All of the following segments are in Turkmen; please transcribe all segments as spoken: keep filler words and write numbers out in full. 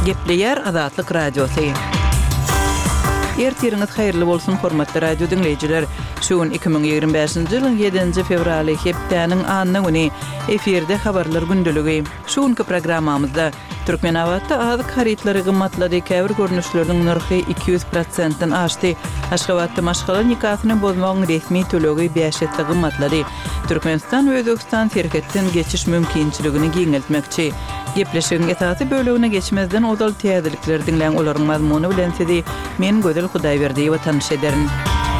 Gepleyer Azatlyk Radiosu. Ertiriniz hayırlı bolsun hormatly radio dinleyijiler. Şuun iki bin ýygrimi beşinji ýylyň ýedinji fevraly hepdeniň anyny güni efirde habarlar gündeligi. Şuunky programmamyzda Türkmenawatda azyk harytlary gymmatlady, käbir görnüşleriň narhy iki yüz prosentden aşdy. Aşgabatda maşgala nikahyny bozmagyň resmi tölegi beş ýetde gymmatlady. Türkmenistan we Özbegistan terketden geçiş mümkinçiligini giňeltmekçi. Gepleşigiň esasy bölegine geçmezden odal täzelikler dinleň olaryň mazmuny bilen sizi men Gödel Hudaýberdiýewa tanış ederim.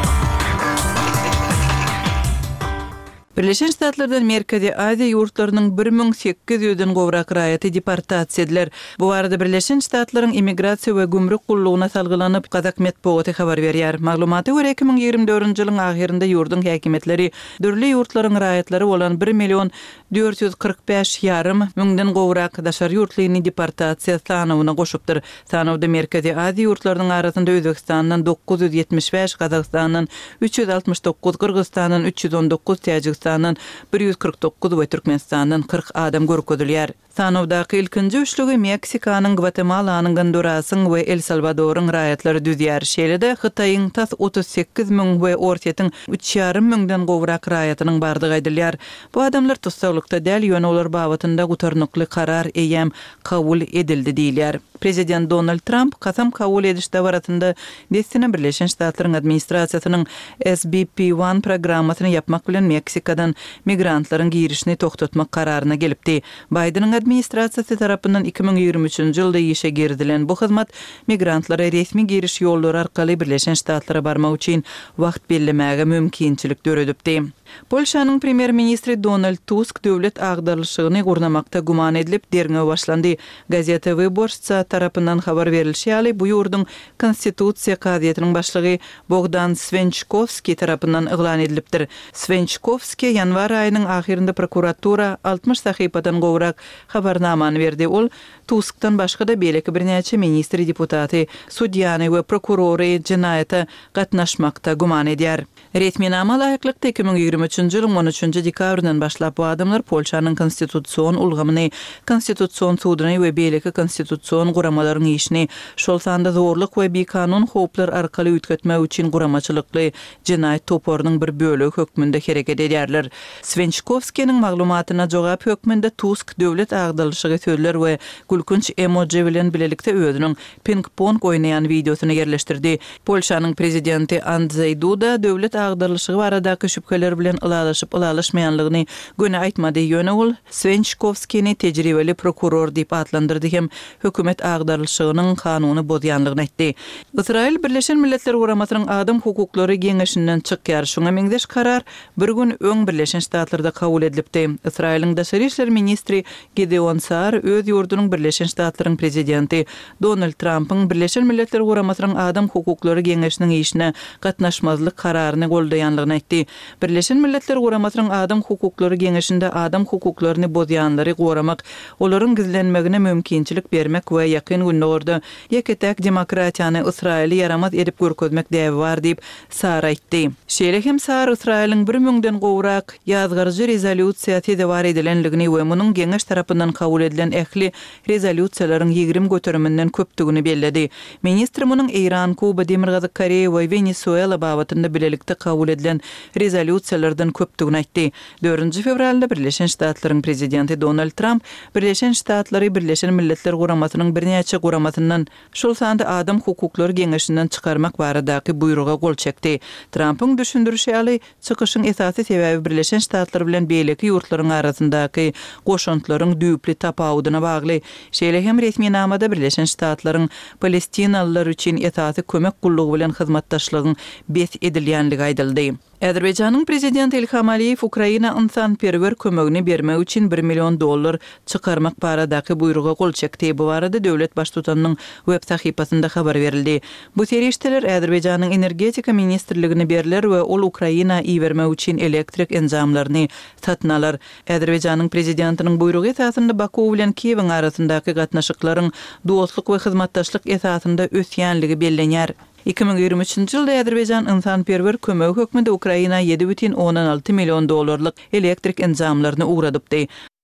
Birleşen Ştatlardan Merkezi Aziýa ýurtlarynyň bir miň sekiz ýüzden gowrak raýaty deportasiýa ediler. Bu arada Birleşen Ştatlaryň immigrasiýa we gümrük gullugyna salgylanyp Kazak Medeniýeti habar berýär. Maglumaty görä iki bin ýygrimi dördünji ýylyň ahyrynda ýurdun häkimetleri dürli ýurtlaryň raýatlary bolan bir million dört yüz kırk beş ýarym müňden gowrak daşary ýurtlaryny deportasiýa sanawyna goşupdyr. Sanawda Merkezi Aziýa ýurtlarynyň arasynda Özbegistandan dokuz yüz ýetmiş beş, Kazakstandan üç yüz altmış dokuz, Kyrgyzstandan üç yüz on dokuz, Täjikistan bir yüz kırk dokuz we Türkmenistandan kırk adam görkezilýär. Sanawdaky ilkinji üçlügi Meksikanyň, Gvatemalanyň, Hondurasyň we El Salvadoryň raýatlary düzýär. Şeýle-de Hytaýyň tas otuz sekiz miň we Ortiýetiň üç ýarym miňden gowrak raýatynyň bardygy aýdylýar. Bu adamlar tutsaglykda däl ýöne olar babatynda gutarnykly karar eýem kabul edildi diýilýär. Prezident Donald Trump kasam kabul edişde baratynda destine Birleşen Ştatlaryň administrasiýasynyň S B P bir programmasyny yapmak bilen Meksikadan migrantlaryň girişini toktatmak kararyna gelipdi. Bidenyň administrasiýasy tarapyndan iki bin ýygrimi üçinji ýylda işe girdilen bu hyzmat migrantlara resmi giriş ýollary arkaly Birleşen Ştatlara barmak üçin wagt bellemäge mümkinçilik döredipdi. Polşanyň premier ministri Donald Tusk döwlet agdarlyşygyny gurnamakda guman edilip derňe başlandy. Gazeta Wyborcza tarapyndan habar berilýär. Bu ýurdun konstitusiýa kaziýetiniň başlygy Bogdan Svenchkovski tarapyndan eglan edilipdir. Svenchkovski ýanwar aýynyň ahyrynda prokuratura altmış sahypadan gowrak habarnamany berdi. Ol Tuskdan başga da beleki birnäçe ministri deputaty, sudýany we prokurory jinayata gatnaşmakda guman edýär. Resminama laýyklykda iki bin ýygrimi üçinji ýylyň on üçinji dekabryndan başlap bu adamlar Polşanyň konstitusiýon ulgamyny, konstitusiýon sudyny we beleki konstitusiýon guramalaryň işini, şol sanda zorluk we bikanun hoplar arkaly ütgetmek üçin guramaçylykly jinayet toporunyň bir bölegi hökmünde hereket edýärler. Svenchkovskiň maglumatyna jogap hökmünde Tusk döwlet agdarlyşygy sözler we gülkünç emoji bilen bilelikde özüniň ping-pong oýnaýan videosunu yerleşdirdi. Polşanyň prezidenti Andrzej Duda döwlet agdarlyşygy baradaky şüpheler bilen ılalaşyp ılalaşmaýanlygyny göne aýtmady. Ýöne ol Svenchkovskini tejribeli prokuror diýip adlandyrdy hem hökümet agdarlyşygynyň kanuny bozýanlygyny aýtdy. Israil Birleşen Milletler Guramasynyň adam hukuklary geňeşinden çykýar. Şoňa meňdeş karar bir gün öň Birleşen Ştatlarda kabul edilipdi. Israiliň daşary işler ministri Gideon Saar öz ýurdunyň Birleşen Ştatlaryň prezidenti Donald Trump'yň Birleşen Milletler Guramasynyň adam hukuklary geňeşiniň işine gatnaşmazlyk kararyny goldaýanlygyny aýtdy. Birleşen Milletler Guramasynyň adam hukuklary geňeşinde adam hukuklaryny bozýanlary goramak, olaryň gizlenmegine mümkinçilik bermek we ýakyn günlerde ýeketek demokratiýany Israili yaramaz edip görkezmek däbi bar diýip Saar aýtdy. Şeýle hem Saar Israiliň bir miňden gowrak ýazgyrjy rezolýusiýa tedewar edilenligini we munyň geňeş tarapyndan kabul edilen ähli rezolýusiýalaryň ýygrimi göteriminden köpdigini belledi. Ministr munyň Iran, Kuba, Demir Gazy Koreýa we Venezuela babatynda bilelikde kabul edilen rezolýusiýalardan köpdigini aýtdy. dördünji fevralda Birleşen Ştatlaryň prezidenti Donald Trump Birleşen Ştatlary Birleşen Milletler Guramasynyň birnäçe guramasyndan şol sanda adam hukuklary geňeşinden çykarmak baradaky buýruga gol çekdi. Trump'yň düşündürüşi ýaly çykyşyň esasy sebebi Birleşen Ştatlar bilen beýleki ýurtlaryň arasyndaky goşuntlaryň düýpli tapawudyna bagly. Şeýle hem resmi namada Birleşen Ştatlaryň Palestinalılar üçin esasy kömek gullugy bilen hyzmatdaşlygyň bes edilýänligi aýdyldy. Azerbaycanyň prezidenti Ilham Aliýew Ukraina insanperwer kömegini bermek üçin bir million dollar çykarmak baradaky buýruga gol çekdi. Bu arada döwlet baştutanyň web sahypasynda habar berildi. Bu terişdeler Azerbaycanyň energetika ministrligine beriler we ol Ukraina iýermek üçin elektrik enzamlaryny satyn alar. Azerbaycanyň prezidentiniň buýrugy esasynda Baku bilen Kiýewiň arasyndaky gatnaşyklaryň dostluk we hyzmatdaşlyk esasynda ösýänligi bellenýär. iki bin ýygrimi üçinji ýylda Azerbaycan insanperwer kömegi hökmünde Ukraina ýedi бүтүн onan alty million dollarlyk elektrik enzamlaryny uğradypdy.